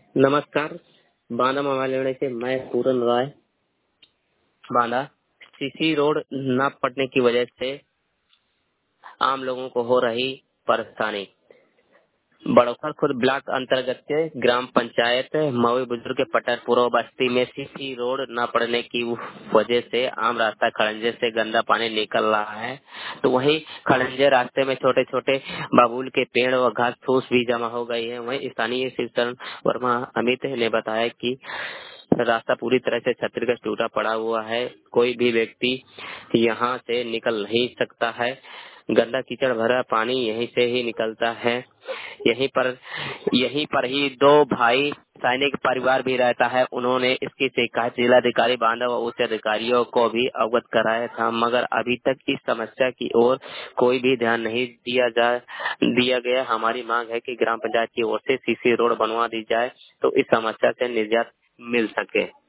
नमस्कार। बांदा मोबाइल से मैं पूरन राय। बांदा सीसी रोड न पड़ने की वजह से आम लोगों को हो रही परेशानी। बड़ौखर खुर्द ब्लॉक अंतर्गत के ग्राम पंचायत मवी बुजुर्ग पटरपुरा बस्ती में सीसी रोड न पड़ने की वजह से आम रास्ता खड़ंजे से गंदा पानी निकल रहा है। तो वहीं खड़ंजे रास्ते में छोटे छोटे बबूल के पेड़ व घास फूस भी जमा हो गई है। वहीं स्थानीय शिवचरण वर्मा अमित ने बताया कि रास्ता पूरी तरह से क्षतिग्रस्त टूटा पड़ा हुआ है। कोई भी व्यक्ति यहाँ से निकल नहीं सकता है। गंदा कीचड़ भरा पानी यहीं से ही निकलता है। यहीं पर ही दो भाई सैनिक परिवार भी रहता है। उन्होंने इसकी शिकायत जिलाधिकारी बांदा व उच्च अधिकारियों को भी अवगत कराया था, मगर अभी तक इस समस्या की ओर कोई भी ध्यान नहीं दिया गया। हमारी मांग है कि ग्राम पंचायत की ओर से सीसी रोड बनवा दी जाए तो इस समस्या से निजात मिल सके।